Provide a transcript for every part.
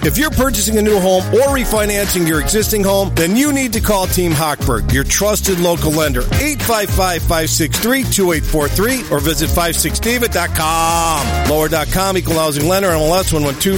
If you're purchasing a new home or refinancing your existing home, then you need to call Team Hochberg, your trusted local lender. 855-563-2843 or visit 56david.com. Lower.com, equal housing lender, MLS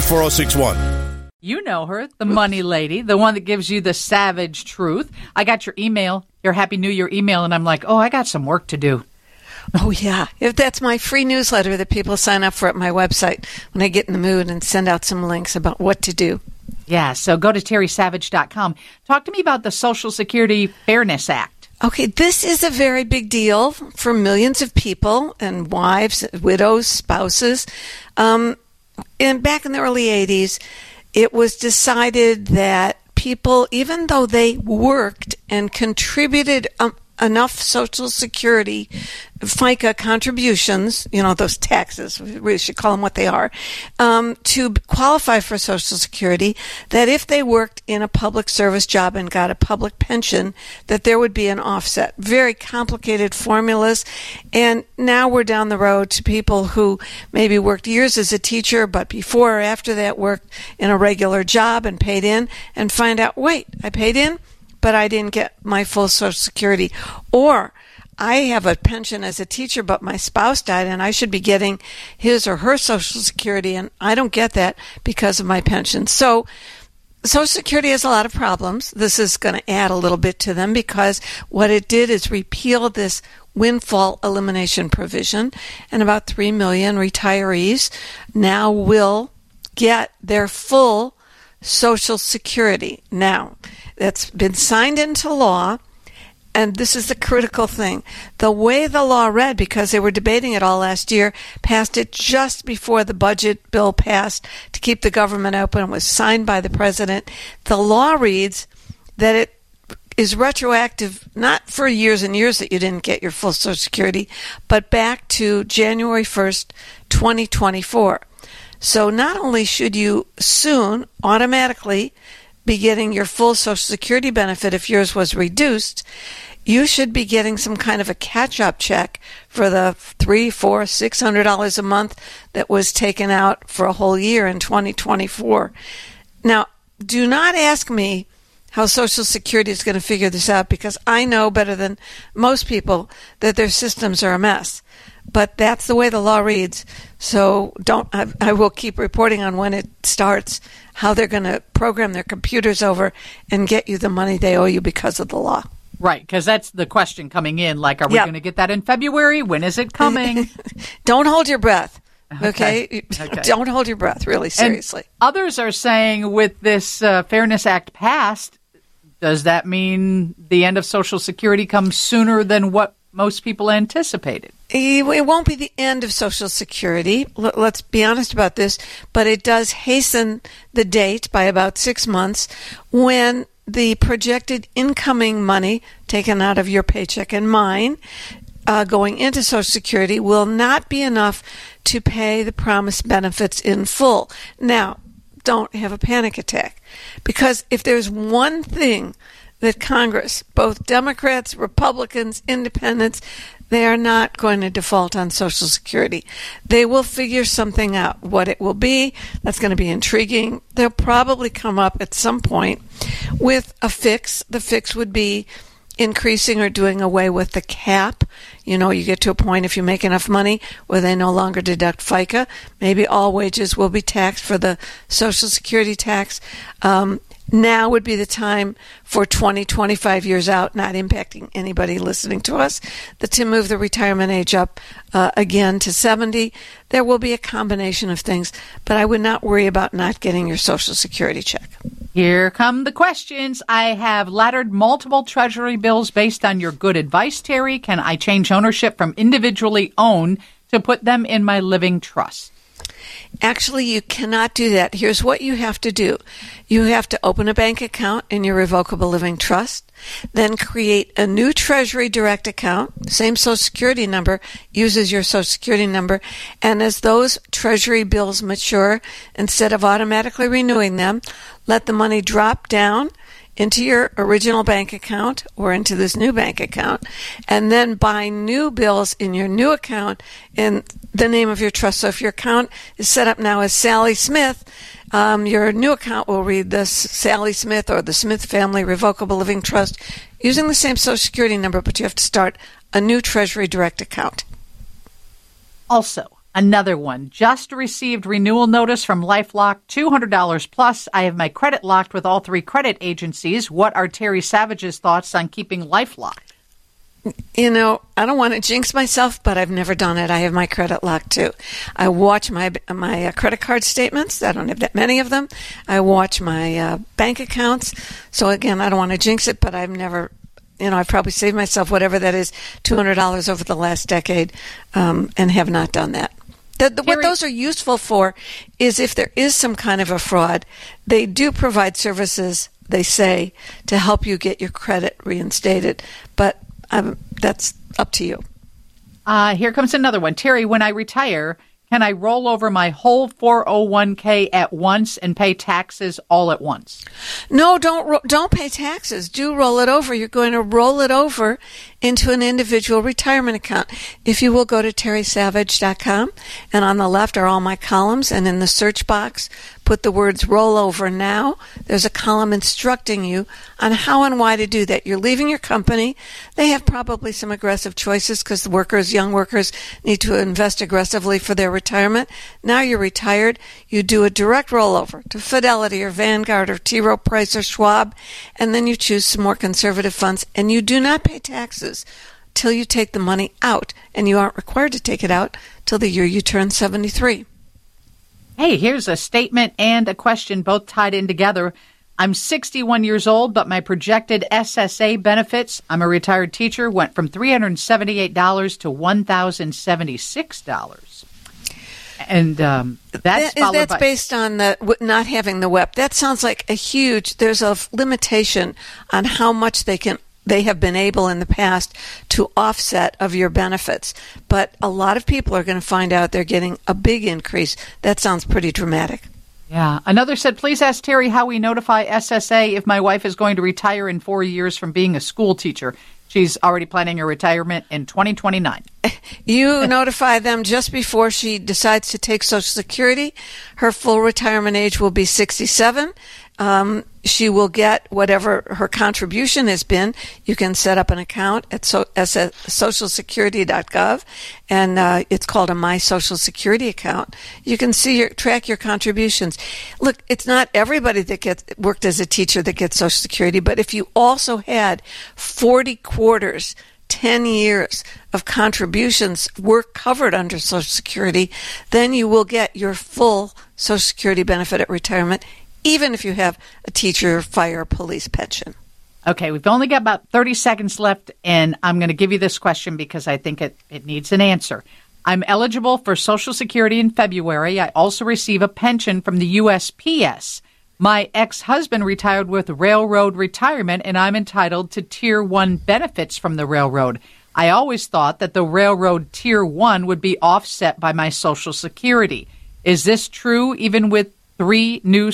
112-4061. You know her, the money lady, the one that gives you the savage truth. I got your email, your Happy New Year email, and I'm like, oh, I got some work to do. Oh, yeah. If that's my free newsletter that people sign up for at my website when I get in the mood and send out some links about what to do. Yeah, so go to terrysavage.com. Talk to me about the Social Security Fairness Act. Okay, this is a very big deal for millions of people and wives, widows, spouses. Back in the early 80s, it was decided that people, even though they worked and contributed enough Social Security, FICA contributions, those taxes, we should call them what they are, to qualify for Social Security, that if they worked in a public service job and got a public pension, that there would be an offset. Very complicated formulas. And now we're down the road to people who maybe worked years as a teacher, but before or after that worked in a regular job and paid in, and find out, wait, I paid in, but I didn't get my full Social Security. Or I have a pension as a teacher, but my spouse died and I should be getting his or her Social Security, and I don't get that because of my pension. So Social Security has a lot of problems. This is going to add a little bit to them because what it did is repeal this windfall elimination provision, and about 3 million retirees now will get their full Social Security. Now, that's been signed into law, and this is the critical thing. The way the law read, because they were debating it all last year, passed it just before the budget bill passed to keep the government open. It was signed by the president. The law reads that it is retroactive, not for years and years that you didn't get your full Social Security, but back to January 1st, 2024. So not only should you soon automatically be getting your full Social Security benefit if yours was reduced, you should be getting some kind of a catch-up check for the $300, $400, $600 a month that was taken out for a whole year in 2024. Now, do not ask me how Social Security is going to figure this out, because I know better than most people that their systems are a mess. But that's the way the law reads. So I will keep reporting on when it starts, how they're going to program their computers over and get you the money they owe you because of the law. Right, because that's the question coming in. Like, are we going to get that in February? When is it coming? Don't hold your breath. Okay? Don't hold your breath, really, seriously. And others are saying with this Fairness Act passed, does that mean the end of Social Security comes sooner than what most people anticipated? It won't be the end of Social Security. Let's be honest about this. But it does hasten the date by about 6 months when the projected incoming money taken out of your paycheck and mine going into Social Security will not be enough to pay the promised benefits in full. Now, don't have a panic attack, because if there's one thing that Congress, both Democrats, Republicans, Independents, they are not going to default on Social Security. They will figure something out. What it will be, that's going to be intriguing. They'll probably come up at some point with a fix. The fix would be increasing or doing away with the cap. You get to a point if you make enough money where they no longer deduct FICA. Maybe all wages will be taxed for the Social Security tax. Now would be the time for 20, 25 years out, not impacting anybody listening to us, to move the retirement age up again to 70. There will be a combination of things, but I would not worry about not getting your Social Security check. Here come the questions. I have laddered multiple Treasury bills based on your good advice, Terry. Can I change ownership from individually owned to put them in my living trust? Actually, you cannot do that. Here's what you have to do. You have to open a bank account in your revocable living trust, then create a new Treasury Direct account, same Social Security number, uses your Social Security number, and as those Treasury bills mature, instead of automatically renewing them, let the money drop down into your original bank account or into this new bank account, and then buy new bills in your new account in the name of your trust. So if your account is set up now as Sally Smith, your new account will read the Sally Smith or the Smith Family Revocable Living Trust using the same Social Security number, but you have to start a new Treasury Direct account. Also, another one. Just received renewal notice from LifeLock, $200 plus. I have my credit locked with all 3 credit agencies. What are Terry Savage's thoughts on keeping LifeLock? You know, I don't want to jinx myself, but I've never done it. I have my credit locked too. I watch my credit card statements. I don't have that many of them. I watch my bank accounts. So again, I don't want to jinx it, but I've never, I've probably saved myself whatever that is, $200 over the last decade, and have not done that. What those are useful for is if there is some kind of a fraud, they do provide services, they say, to help you get your credit reinstated. But that's up to you. Here comes another one. Terry, when I retire, can I roll over my whole 401k at once and pay taxes all at once? No, don't pay taxes. Do roll it over. You're going to roll it over into an individual retirement account. If you will go to terrysavage.com, and on the left are all my columns, and in the search box, put the words rollover now. There's a column instructing you on how and why to do that. You're leaving your company. They have probably some aggressive choices because the young workers need to invest aggressively for their retirement. Now you're retired. You do a direct rollover to Fidelity or Vanguard or T. Rowe Price or Schwab, and then you choose some more conservative funds, and you do not pay taxes till you take the money out, and you aren't required to take it out till the year you turn 73. Hey, here's a statement and a question both tied in together. I'm 61 years old, but my projected SSA benefits, I'm a retired teacher, went from $378 to $1,076. And that's based on the not having the WEP. That sounds like there's a limitation on how much they have been able in the past to offset of your benefits. But a lot of people are going to find out they're getting a big increase. That sounds pretty dramatic. Yeah. Another said, please ask Terry how we notify SSA if my wife is going to retire in 4 years from being a school teacher. She's already planning her retirement in 2029. You notify them just before she decides to take Social Security. Her full retirement age will be 67. She will get whatever her contribution has been. You can set up an account at socialsecurity.gov, and it's called a My Social Security account. You can track your contributions. Look, it's not everybody that worked as a teacher that gets Social Security, but if you also had 40 quarters, 10 years of contributions were covered under Social Security, then you will get your full Social Security benefit at retirement, even if you have a teacher, fire, police pension. Okay, we've only got about 30 seconds left, and I'm going to give you this question because I think it needs an answer. I'm eligible for Social Security in February. I also receive a pension from the USPS. My ex-husband retired with railroad retirement, and I'm entitled to Tier 1 benefits from the railroad. I always thought that the railroad Tier 1 would be offset by my Social Security. Is this true even with Would you do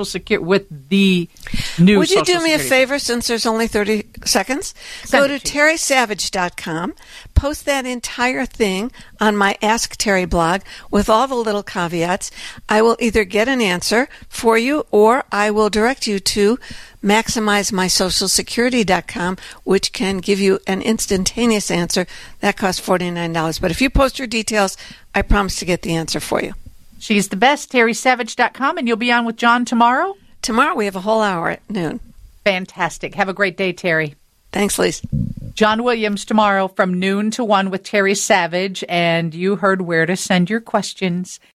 me a favor, since there's only 30 seconds? Go to terrysavage.com, post that entire thing on my Ask Terry blog with all the little caveats. I will either get an answer for you, or I will direct you to maximizemysocialsecurity.com, which can give you an instantaneous answer. That costs $49. But if you post your details, I promise to get the answer for you. She's the best, terrysavage.com, and you'll be on with John tomorrow? Tomorrow we have a whole hour at noon. Fantastic. Have a great day, Terry. Thanks, Lise. John Williams tomorrow from noon to 1 with Terry Savage, and you heard where to send your questions.